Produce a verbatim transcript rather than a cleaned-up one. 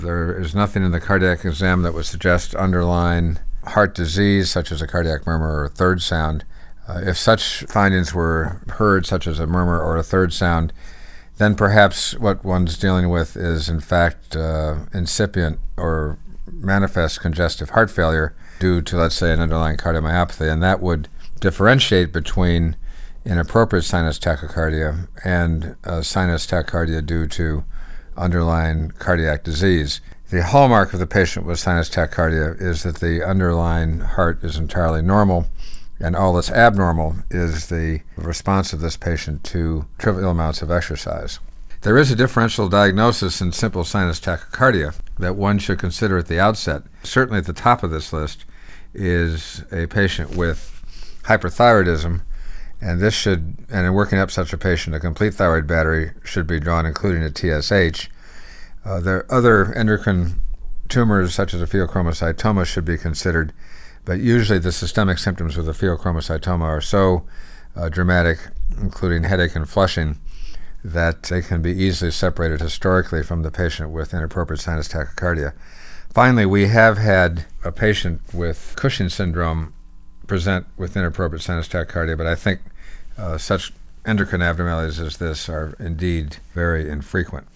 There is nothing in the cardiac exam that would suggest underlying heart disease, such as a cardiac murmur or a third sound. Uh, if such findings were heard, such as a murmur or a third sound, then perhaps what one's dealing with is in fact uh, incipient or manifest congestive heart failure due to, let's say, an underlying cardiomyopathy, and that would differentiate between inappropriate sinus tachycardia and uh, sinus tachycardia due to underlying cardiac disease. The hallmark of the patient with sinus tachycardia is that the underlying heart is entirely normal, and all that's abnormal is the response of this patient to trivial amounts of exercise. There is a differential diagnosis in simple sinus tachycardia that one should consider at the outset. Certainly at the top of this list is a patient with hyperthyroidism, and this should, and in working up such a patient, a complete thyroid battery should be drawn, including a T S H. Uh, there are other endocrine tumors, such as a pheochromocytoma, should be considered, but usually the systemic symptoms with a pheochromocytoma are so uh, dramatic, including headache and flushing, that they can be easily separated historically from the patient with inappropriate sinus tachycardia. Finally, we have had a patient with Cushing's syndrome present with inappropriate sinus tachycardia, but I think uh, such endocrine abnormalities as this are indeed very infrequent.